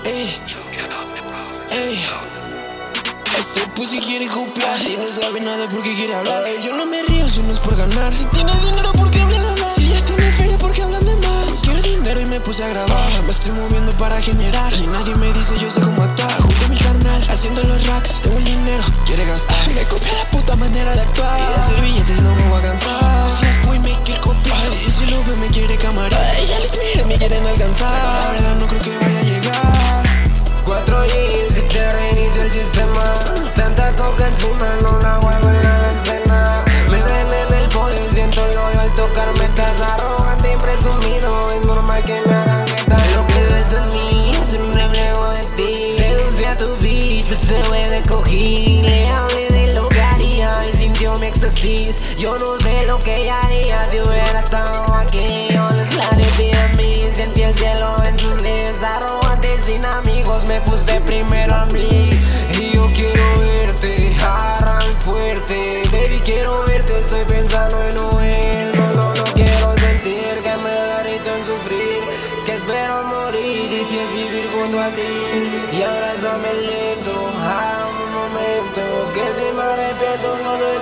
Ey, ey. Este pussy quiere copiar y no sabe nada porque quiere hablar. Yo no me río si no es por ganar. Si tiene dinero porque habla de más. Si ya tiene feria porque hablan de más. Quiero dinero y me puse a grabar. Me estoy moviendo para generar y nadie me dice yo sé cómo actuar. Junto a mi carnal haciendo los racks. Tengo el dinero, quiere gastar. Me copia la puta manera de actuar. Y de hacer billetes no me voy a cansar. Si es boy me quiere copiar y si lo ve me quiere camarar. Ya les mire, me quieren alcanzar. Pero la verdad no creo que vaya a llegar. 4 jeans y te reinicio el sistema. Tanta coca encima, no la guardo en la escena. Me ven en el podio y siento el odio al tocarme. Estás arrogante y presumido, es normal que me hagan quieta. Lo que ves en mí es un reflejo de ti. Seduce a tu bitch, pues se puede coger. Le hablé de lo que haría y sintió mi éxtasis. Yo no sé lo que ella haría si hubiera estado aquí. Yo les la de a mí, sentí el cielo en sus lips. Arrogante sin amigos, me puse primero a mí. Y yo quiero verte, agarran fuerte. Baby, quiero verte, estoy pensando en huir. No quiero sentir que me derrito en sufrir. Que espero morir y si es vivir junto a ti. Y abrázame lento, a un momento. Que si me arrepiento solo